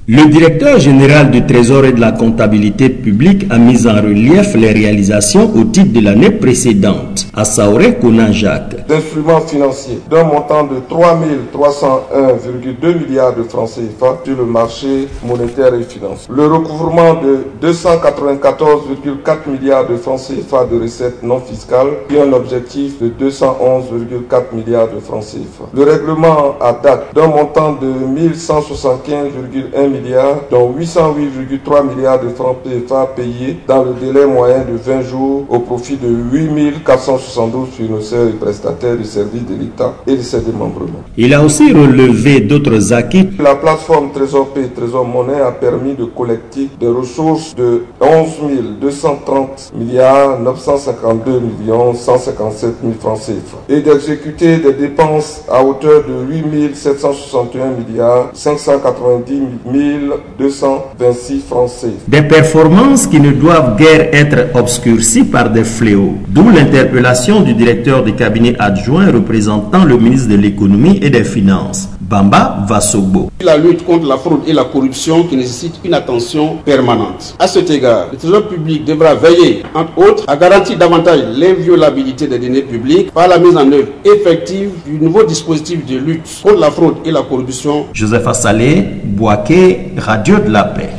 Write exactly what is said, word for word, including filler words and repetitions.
Le directeur général du Trésor et de la comptabilité publique a mis en relief les réalisations au titre de l'année précédente. À Saoré Kounan Jacques. D'instruments financiers d'un montant de trois mille trois cent un virgule deux milliards de francs C F A sur le marché monétaire et financier. Le recouvrement de deux cent quatre-vingt-quatorze virgule quatre milliards de francs C F A de recettes non fiscales et un objectif de deux cent onze virgule quatre milliards de francs C F A. Le règlement à date d'un montant de mille cent soixante-quinze virgule un milliards, dont huit cent huit virgule trois milliards de francs C F A payés dans le délai moyen de vingt jours au profit de huit mille quatre cent soixante-douze financeurs et prestataires du service de l'État et de ses démembrements. Il a aussi relevé d'autres acquis. La plateforme Trésor Pay Trésor Monnaie a permis de collecter des ressources de onze mille deux cent trente milliards neuf cent cinquante-deux millions cent cinquante-sept mille francs C F A et d'exécuter des dépenses à hauteur de huit mille sept cent soixante et un milliards cinq cent quatre-vingt-dix mille deux cent vingt-six francs C F A. Des performances qui ne doivent guère être obscurcies par des fléaux. D'où l'interpellation du directeur de cabinet adjoint représentant le ministre de l'économie et des finances, Bamba Vassobo. La lutte contre la fraude et la corruption qui nécessite une attention permanente. À cet égard, le Trésor public devra veiller, entre autres, à garantir davantage l'inviolabilité des données publiques par la mise en œuvre effective du nouveau dispositif de lutte contre la fraude et la corruption. Joseph Assalé, Boaké, Radio de la Paix.